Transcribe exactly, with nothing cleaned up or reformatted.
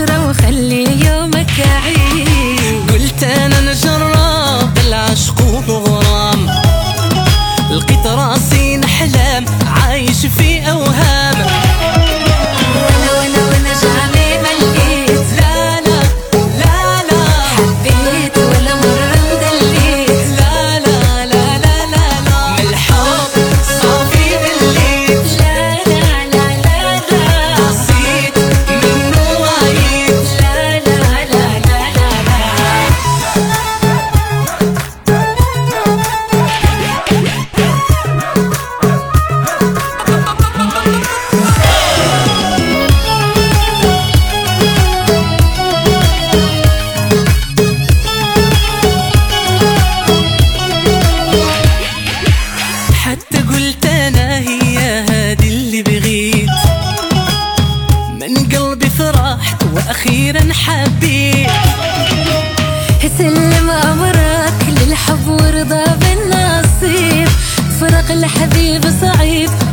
مرة وخلي يومك عيد. قلت انا نجرب العشق وغرام، لقيت راسي نحلم عايش في اوهام. وانا وانا وانا جامي ما لقيت، لا لا لا لا حبيت ولا مرة مدليت. لا لا لا لا لا لا من الحب صافي مليت. لا لا لا لا لا قصيت منه وعيت. لا لا لا لا لا لا. حتى قلت انا هي هادي اللي بغيت، من قلبي فرحت واخيرا حبيت. سلم امرك للحب وارضى بالنصيب، فرق الحبيب صعيب